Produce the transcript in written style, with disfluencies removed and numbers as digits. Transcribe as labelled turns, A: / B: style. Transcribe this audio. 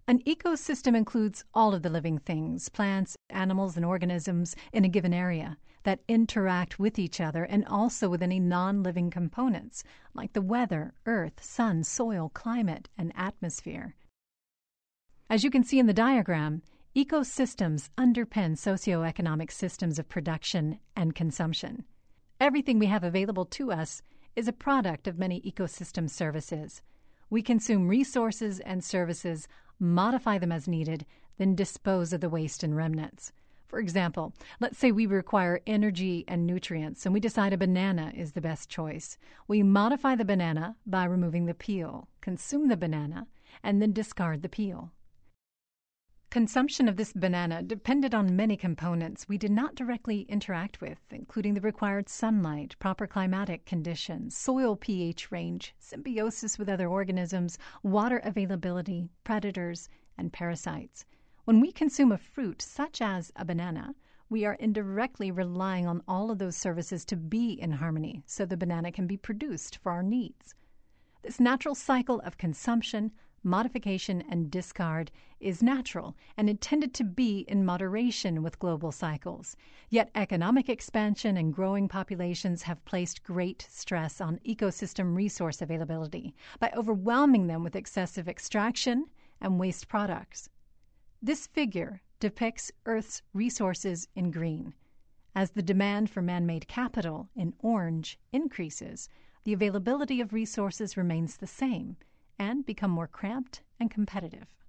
A: An ecosystem includes all of the living things, plants, animals, and organisms in a given area that interact with each other and also with any non-living components like the weather, earth, sun, soil, climate, and atmosphere. As you can see in the diagram, ecosystems underpin socioeconomic systems of production and consumption. Everything we have available to us is a product of many ecosystem services. We consume resources and services, modify them as needed, then dispose of the waste and remnants. For example, let's say we require energy and nutrients, and we decide a banana is the best choice. We modify the banana by removing the peel, consume the banana, and then discard the peel. Consumption of this banana depended on many components we did not directly interact with, including the required sunlight, proper climatic conditions, soil pH range, symbiosis with other organisms, water availability, predators, and parasites. When we consume a fruit such as a banana, we are indirectly relying on all of those services to be in harmony so the banana can be produced for our needs. This natural cycle of consumption, modification, and discard is natural and intended to be in moderation with global cycles. Yet economic expansion and growing populations have placed great stress on ecosystem resource availability by overwhelming them with excessive extraction and waste products. This figure depicts Earth's resources in green. As the demand for man-made capital in orange increases, the availability of resources remains the same and become more cramped and competitive.